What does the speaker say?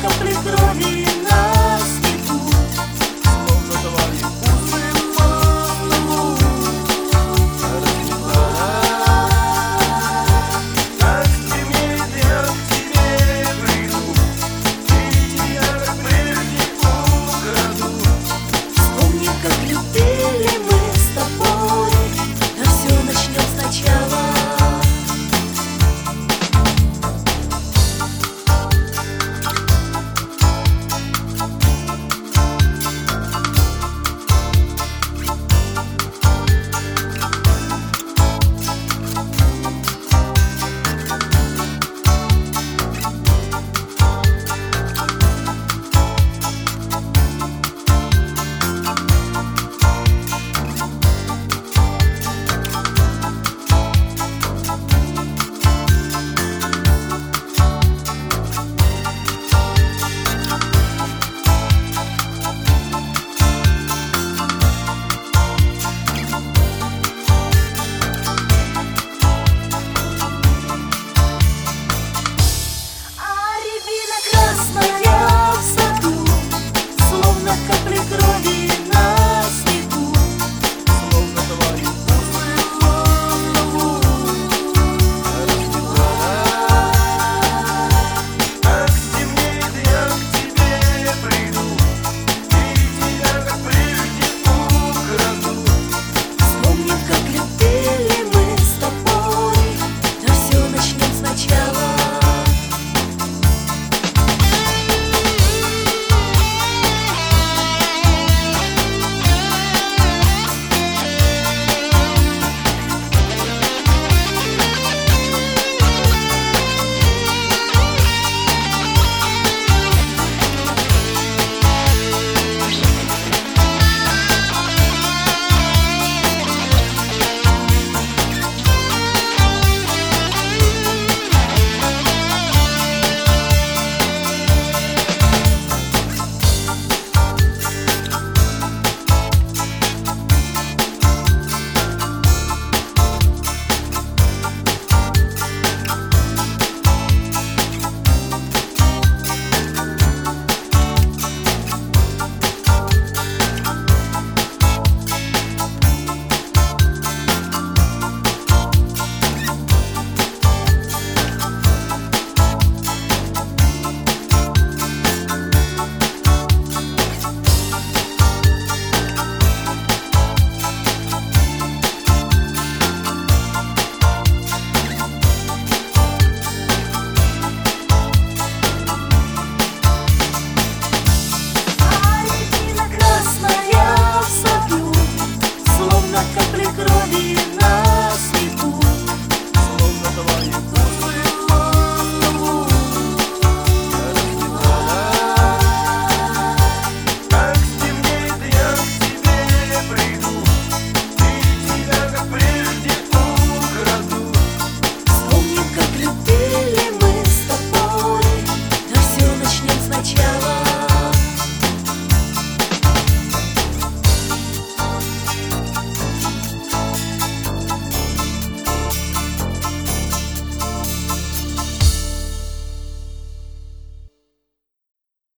капли крови на снегу, словно твои узы по расплела. Как стемнеет, я к тебе приду, и я как прежде украду. вспомним, как любили мы с тобой, а все начнем сначала. Красная в саду, словно капли крови на снегу, Словно твои узы по расплела. Как стемнеет, я к тебе приду, и я как прежде украду. вспомним, как любили мы с тобой, а все начнем сначала. Красная в саду, словно капли крови